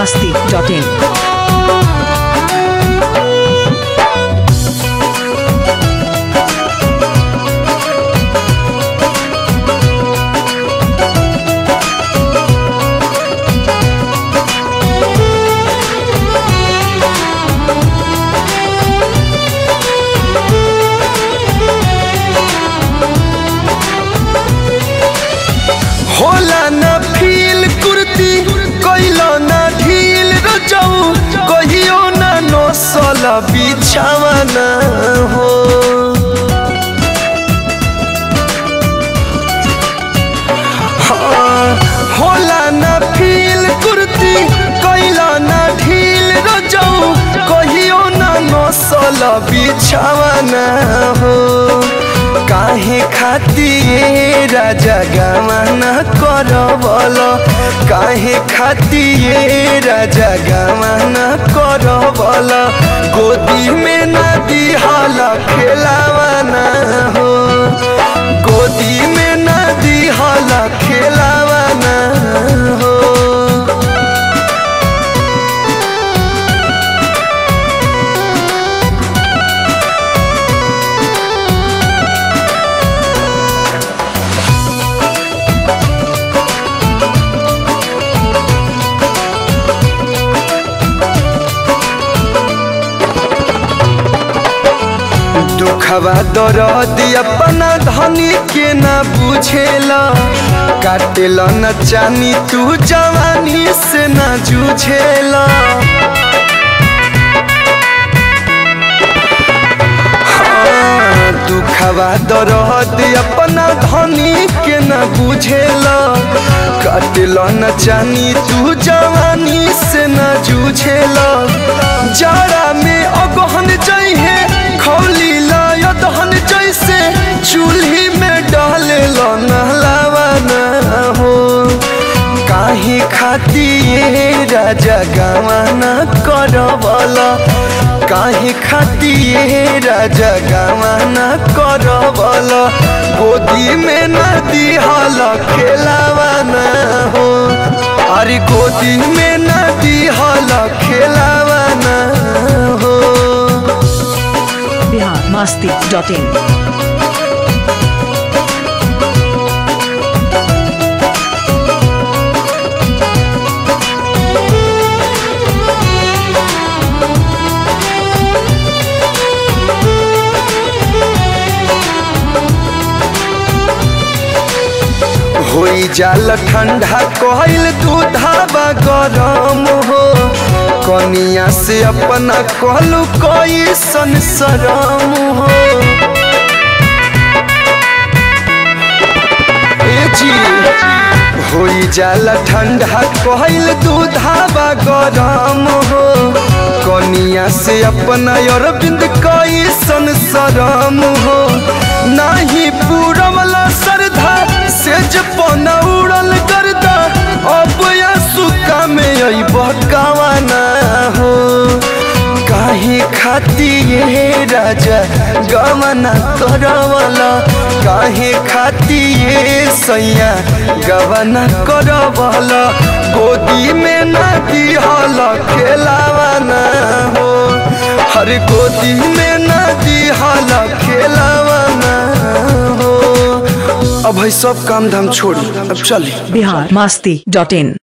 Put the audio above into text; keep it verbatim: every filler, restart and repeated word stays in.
masti dot in. होला न feel कुर्ती कोइलो न ढील रजाऊ कहियो न नसल बिछावना हो हाँ, होला न फील कुर्ती कोइलो न ढील रजाऊ कहियो न नसल बिछावना हो काहे खातिर राजा गमना करबल काहे खातिर राजा गमना करबल गोदी में नदी हल खेलावना हो गोदी में नदी हल खेलावना हो दुखवा दर्द अपना धनी के न बुझेला काटेला न जानी तू जवानी से न जूझेला हाँ, दुखवा दर्द अपना धनी के न बुझेला काटेला न जानी तू जवानी से न जूझेला जाड़ा में अगहन जइहे खौली दहन जैसे चूल्ही में डाले नहलावना हो काहे खातिर राजा गमना करबल काहे खातिर राजा गमना करबल गोदी में नदी हल खेलावना हो अरे गोदी में नदी हल खेलावना हो masti dot in. होई जाल ठंडा कहल दूधावा गरम हो कनिया से अपना कहलू कोई संसरम हो ए जी होई जाल ठंडा कहल दूधावा गरम हो कनिया से अपना अरविंद कोई संसरम हो नाही पूरमला सरधा से जपना उड़ल करदा अब या सुका में आई बहकावना हो काहे खातिर राजा गमना करवला काहे खातिर सैया गमना करवला गोदी में नदी हल खेलावना हो हर गोदी में नदी हल खेलावना हो अब भाई सब काम धाम छोड़ी अब चली Bihar masti dot in.